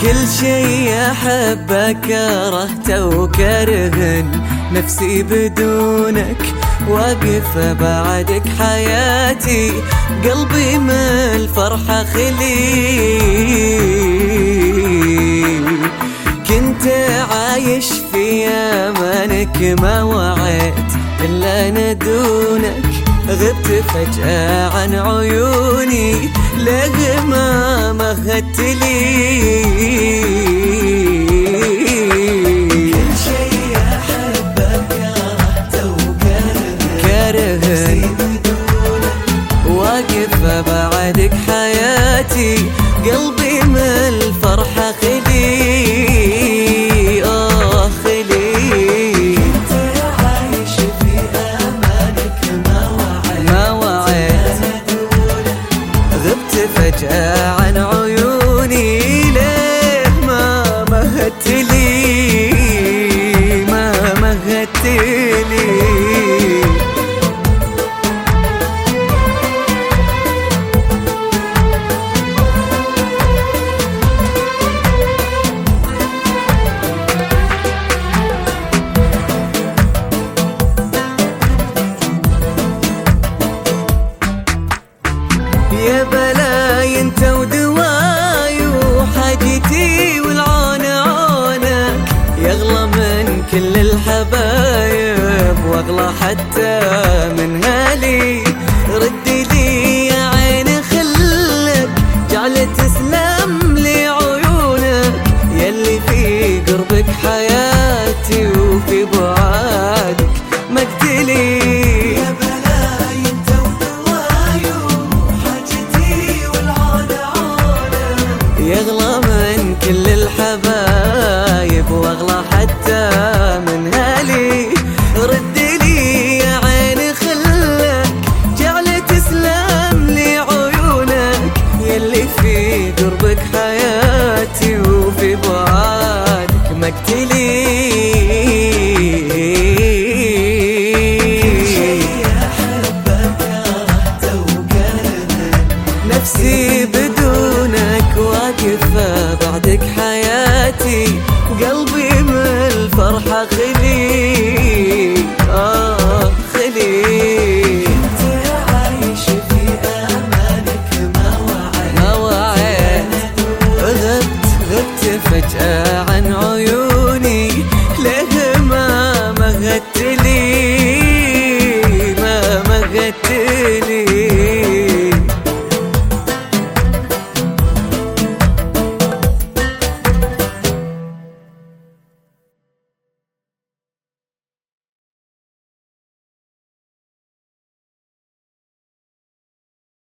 كل شي أحبه كرهته وكرهن نفسي بدونك، واقف بعدك حياتي قلبي من الفرحة خلي. كنت عايش في أمانك ما وعيت إلا أنا دونك، غبت فجأة عن عيوني ليه ما مهدت لي. كل شي أحبه كرهته وكرهن واقف بعدك حياتي قلبي من الفرحة خلي. فجأة عن عيوني ليه ما مهدت لي، ما مهدت لي. يا بلاي انت ودواي وحاجتي والعون عونك، يغلى من كل الحبايب واغلى حتى من هالي. ردي لي يا عيني خلك جعلت تسلم لي عيونك، يلي في قربك حياتي وفي بعادك مقتلي. يغلى من كل الحبايب واغلى حتى من هالي. رد لي يا عيني خلك جعل تسلم لي عيونك، يلي في قربك حياتي وفي بعادك مقتلي. نفسي بدونك واقفة بعدك حياتي قلبي من الفرحة خلي. خلي. كنت عايش في أمانك ما وعيت غبت فجأة عن عيوني